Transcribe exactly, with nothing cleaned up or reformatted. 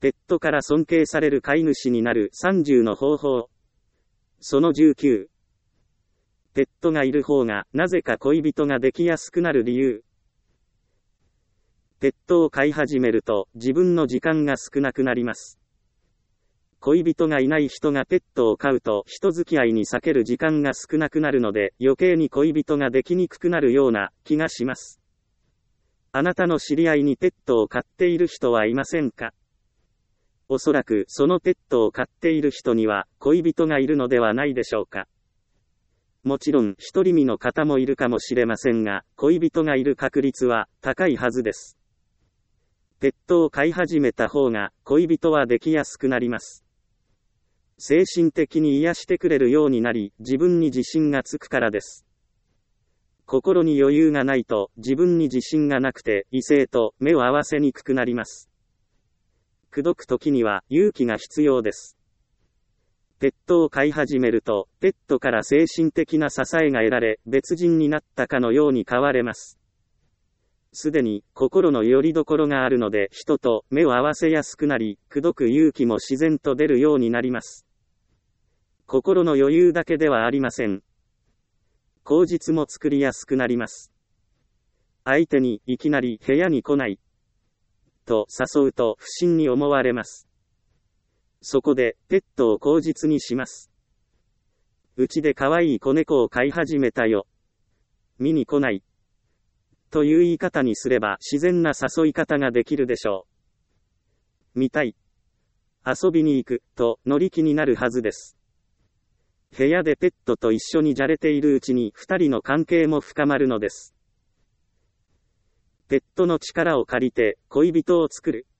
ペットから尊敬される飼い主になるさんじゅうの方法。そのじゅうきゅう。ペットがいる方がなぜか恋人ができやすくなる理由。ペットを飼い始めると自分の時間が少なくなります。恋人がいない人がペットを飼うと人付き合いに避ける時間が少なくなるので余計に恋人ができにくくなるような気がします。あなたの知り合いにペットを飼っている人はいませんか？おそらくそのペットを飼っている人には恋人がいるのではないでしょうか。もちろん独り身の方もいるかもしれませんが、恋人がいる確率は高いはずです。ペットを飼い始めた方が恋人はできやすくなります。精神的に癒してくれるようになり、自分に自信がつくからです。心に余裕がないと自分に自信がなくて異性と目を合わせにくくなります。口説くときには勇気が必要です。ペットを飼い始めると、ペットから精神的な支えが得られ、別人になったかのように変われます。すでに心の拠り所があるので人と目を合わせやすくなり、口説く勇気も自然と出るようになります。心の余裕だけではありません。口実も作りやすくなります。相手にいきなり部屋に来ないと誘うと不審に思われます。そこでペットを口実にします。うちで可愛い子猫を飼い始めたよ。見に来ないという言い方にすれば自然な誘い方ができるでしょう。見たい、遊びに行くと乗り気になるはずです。部屋でペットと一緒にじゃれているうちに二人の関係も深まるのです。ペットの力を借りて恋人を作る。